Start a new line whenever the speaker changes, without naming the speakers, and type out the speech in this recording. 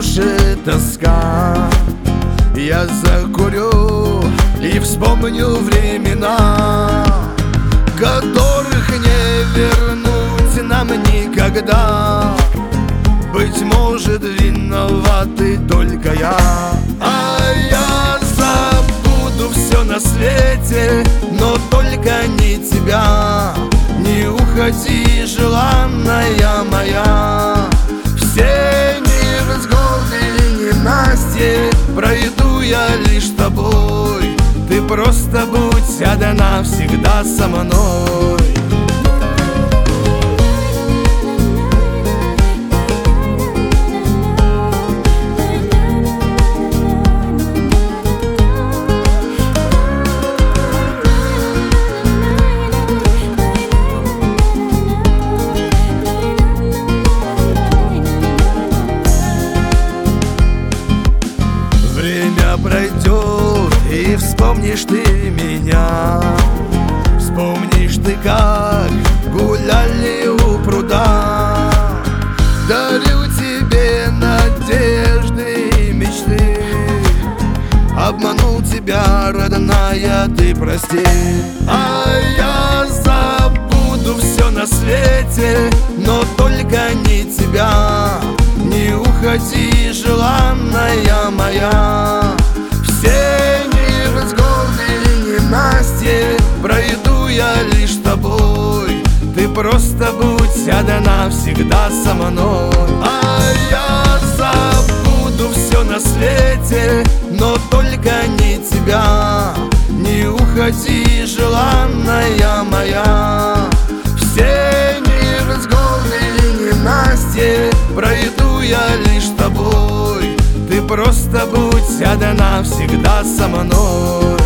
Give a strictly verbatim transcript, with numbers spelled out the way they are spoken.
душе тоска. Я закурю и вспомню времена, которых не вернуть нам никогда. Быть может, виноваты только я. А я забуду все на свете, но только не тебя. Не уходи, желанная моя. Все невзгоды и ненастье пройду я лишь с тобой. Ты просто будь одна всегда со мной. Время пройдет, и вспомнишь ты меня. Вспомнишь ты, как гуляли у пруда. Дарю тебе надежды и мечты. Обманул тебя, родная, ты прости. А я забуду все на свете, но только не тебя. Не уходи, желанная моя. Все невзгоды и ненастье пройду я лишь с тобой. Ты просто будь одна всегда со мной. А я забуду все на свете, но только не тебя. Не уходи, желанная моя. Все невзгоды и ненастье пройду я лишь с тобой. Ты просто будь одна всегда со мной.